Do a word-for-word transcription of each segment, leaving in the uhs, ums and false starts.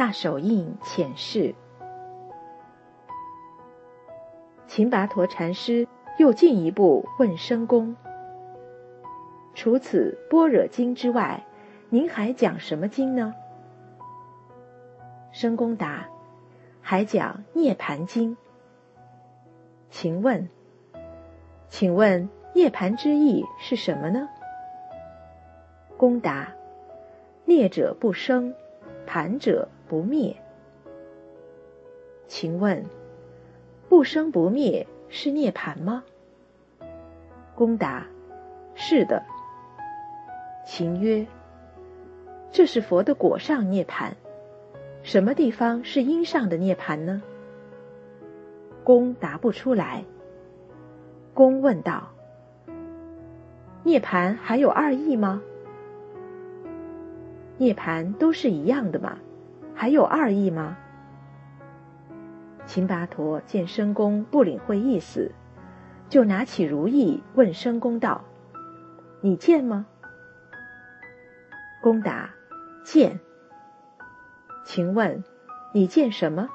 大手印浅释。秦拔陀禅师又进一步问申公：除此般若经之外，您还讲什么经呢？申公答：还讲涅盘经。请问请问涅盘之意是什么呢？公答：涅者不生，盘者不灭。请问不生不灭是涅盘吗？公答：是的。秦曰：这是佛的果上涅盘，什么地方是因上的涅盘呢？公答不出来。公问道：涅盘还有二义吗？涅盘都是一样的嘛，还有二义吗？秦拔陀见申公不领会意思，就拿起如意问申公道：你见吗？公答：见。请问你见什么？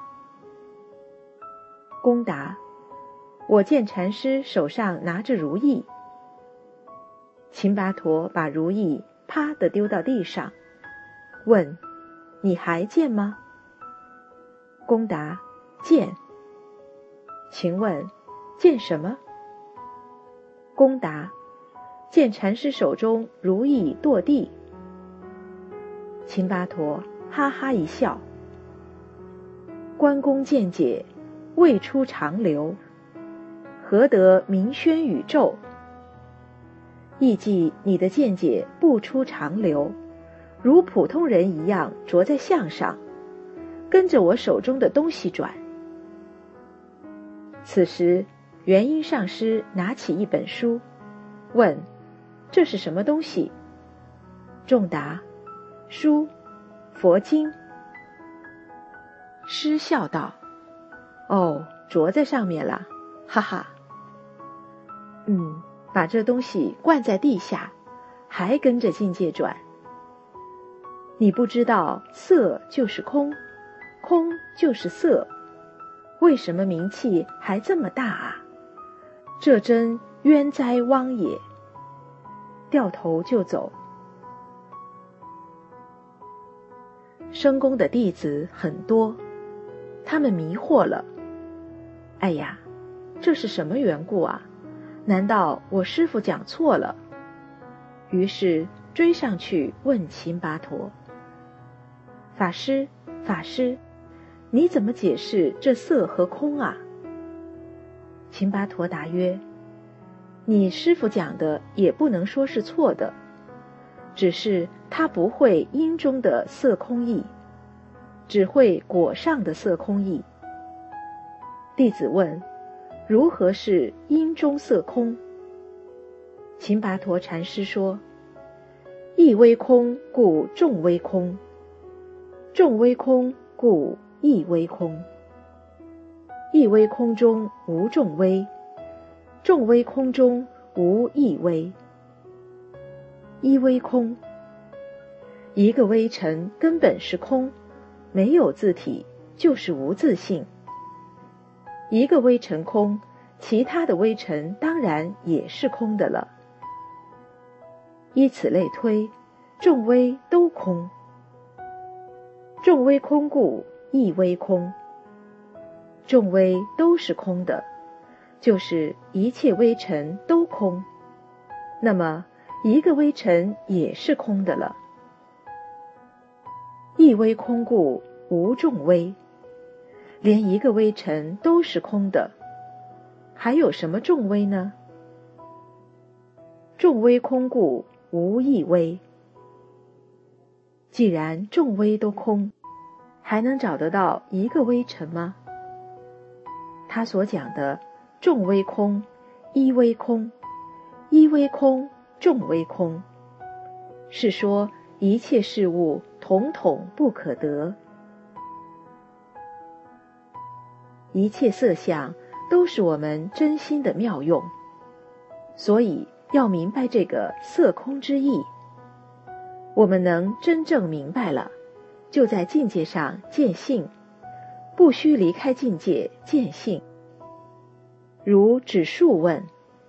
公答：我见禅师手上拿着如意。秦拔陀把如意啪地丢到地上，问：你还见吗？公答：见。请问见什么？公答：见禅师手中如意堕地。秦拔陀哈哈一笑：关公见解未出长流，何得名宣宇宙？意即你的见解不出长流，如普通人一样着在相上，跟着我手中的东西转。此时元婴上师拿起一本书，问：这是什么东西？众答：书，佛经。师笑道：哦，着在上面了，哈哈。嗯，把这东西灌在地下，还跟着境界转。你不知道色就是空，空就是色，为什么名气还这么大啊？这真冤哉汪也！掉头就走。申公的弟子很多，他们迷惑了。哎呀，这是什么缘故啊？难道我师父讲错了？于是追上去问秦拔陀：法师，法师，你怎么解释这色和空啊？秦拔陀答曰：你师父讲的也不能说是错的，只是他不会因中的色空义，只会果上的色空义。弟子问：如何是因中色空？秦拔陀禅师说：一微空故众微空，众微空故一微空，一微空中无众微，众微空中无一微。一微空，一个微尘根本是空，没有自体，就是无自性。一个微尘空，其他的微尘当然也是空的了。依此类推，众微都空。众微空故一微空，众微都是空的，就是一切微尘都空，那么一个微尘也是空的了。一微空故无众微，连一个微尘都是空的，还有什么众微呢？众微空故无一微。既然众微都空，还能找得到一个微尘吗？他所讲的众微空、一微空、一微空、众微空，是说一切事物统统不可得，一切色相都是我们真心的妙用，所以要明白这个色空之意。我们能真正明白了， 就在境界上见性，不须离开境界见性。如指树问：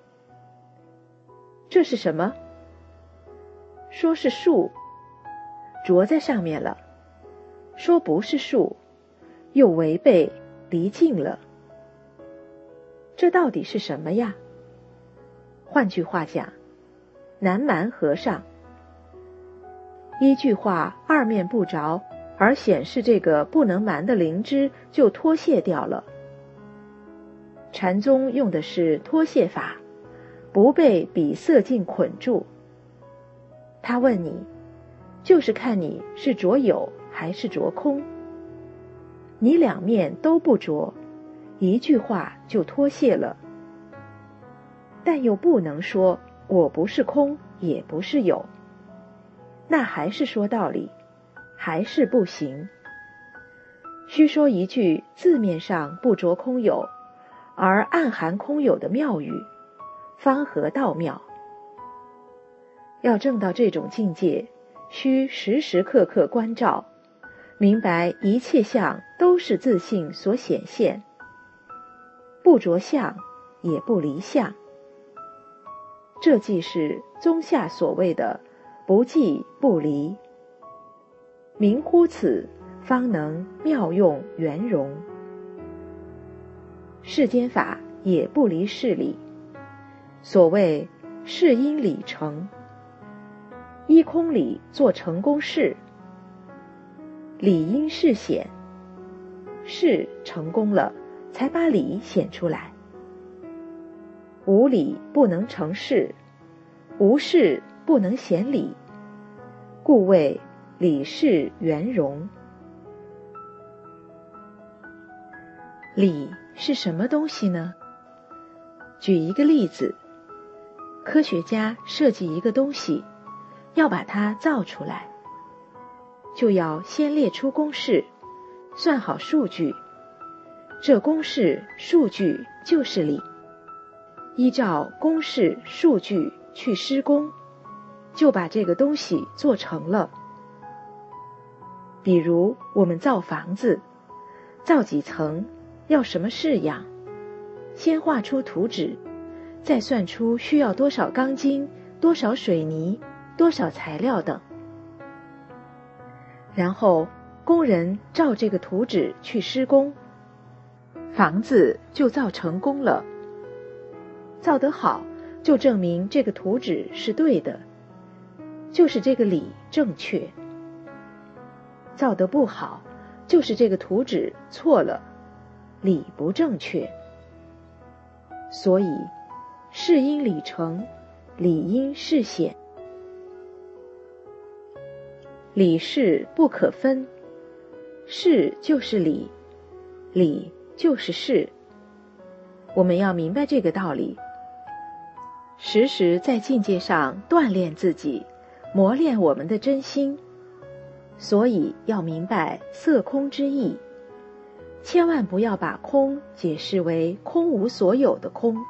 这是什么？说是树，着在上面了；说不是树，又违背离境了。这到底是什么呀？换句话讲，南蛮和尚。一句话二面不着，而显示这个不能瞒的灵芝就脱卸掉了。禅宗用的是脱卸法，不被比色境捆住。他问你，就是看你是着有还是着空。你两面都不着，一句话就脱卸了。但又不能说我不是空，也不是有，那还是说道理，还是不行。须说一句字面上不着空有，而暗含空有的妙语，方合道妙。要证到这种境界，需时时刻刻关照，明白一切相都是自性所显现，不着相，也不离相。这即是宗下所谓的不即不离。明乎此，方能妙用圆融。世间法也不离事理，所谓事因理成，依空理做成功事，理因事显，事成功了，才把理显出来。无理不能成事，无事不能显理，故谓理事圆融。理是什么东西呢？举一个例子，科学家设计一个东西，要把它造出来，就要先列出公式，算好数据，这公式数据就是理，依照公式数据去施工，就把这个东西做成了。比如我们造房子，造几层，要什么式样，先画出图纸，再算出需要多少钢筋，多少水泥，多少材料等，然后工人照这个图纸去施工，房子就造成功了。造得好，就证明这个图纸是对的，就是这个理正确。造得不好，就是这个图纸错了，理不正确。所以事因理成，理因事显。理事不可分，事就是理，理就是事。我们要明白这个道理，时时在境界上锻炼自己，磨练我们的真心。所以要明白色空之意，千万不要把空解释为空无所有的空。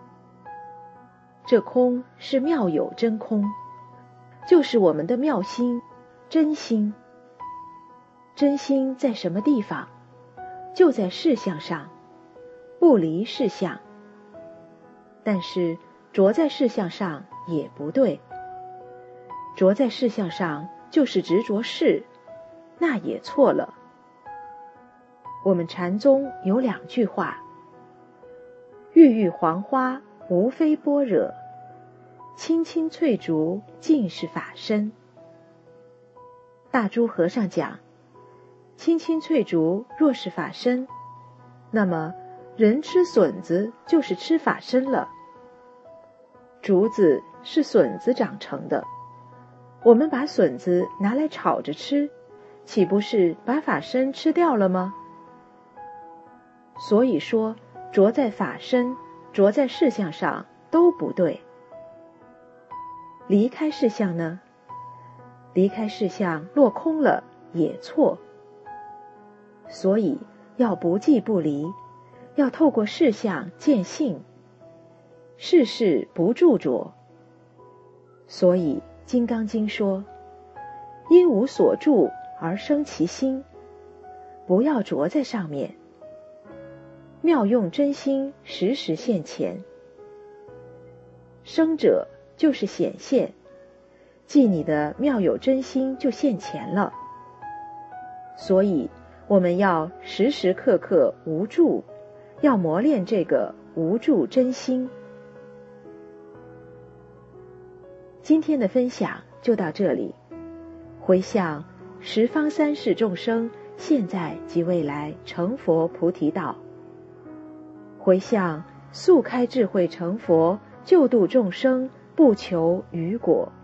这空是妙有真空，就是我们的妙心、真心。真心在什么地方？就在事相上，不离事相。但是着在事相上也不对，着在事相上就是执着事，那也错了。我们禅宗有两句话：郁郁黄花无非般若，青青翠竹尽是法身。大珠和尚讲，青青翠竹若是法身，那么人吃笋子就是吃法身了。竹子是笋子长成的，我们把笋子拿来炒着吃，岂不是把法身吃掉了吗？所以说，着在法身，着在事相上都不对。离开事相呢？离开事相落空了也错。所以要不即不离，要透过事相见性，事事不著着。所以《金刚经》说，因无所住而生其心，不要着在上面。妙用真心时时现前。生者就是显现，即你的妙有真心就现前了。所以我们要时时刻刻无住，要磨练这个无住真心。今天的分享就到这里，回向十方三世众生现在及未来成佛菩提道，回向速开智慧成佛，救度众生，不求余果。